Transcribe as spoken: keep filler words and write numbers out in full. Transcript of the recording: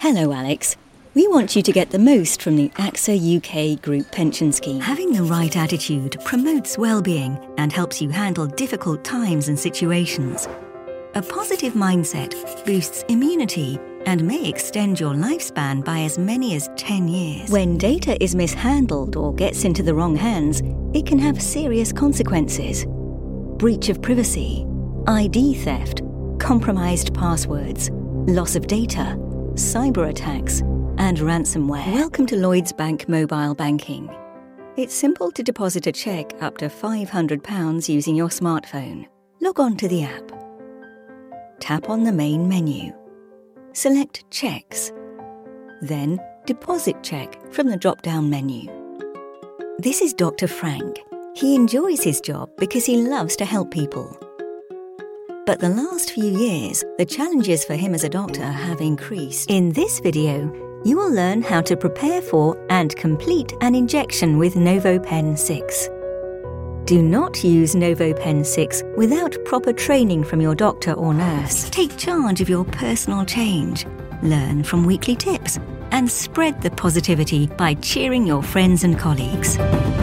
Hello, Alex. We want you to get the most from the A X A U K Group Pension Scheme. Having the right attitude promotes well-being and helps you handle difficult times and situations. A positive mindset boosts immunity and may extend your lifespan by as many as ten years. When data is mishandled or gets into the wrong hands, it can have serious consequences. Breach of privacy, I D theft, compromised passwords, loss of data, cyber attacks, and ransomware. Welcome to Lloyds Bank Mobile Banking. It's simple to deposit a cheque up to five hundred pounds using your smartphone. Log on to the app. Tap on the main menu. Select Cheques. Then Deposit Cheque from the drop-down menu. This is Doctor Frank. He enjoys his job because he loves to help people. But the last few years, the challenges for him as a doctor have increased. In this video, you will learn how to prepare for and complete an injection with NovoPen six. Do not use NovoPen six without proper training from your doctor or nurse. Take charge of your personal change, learn from weekly tips, and spread the positivity by cheering your friends and colleagues.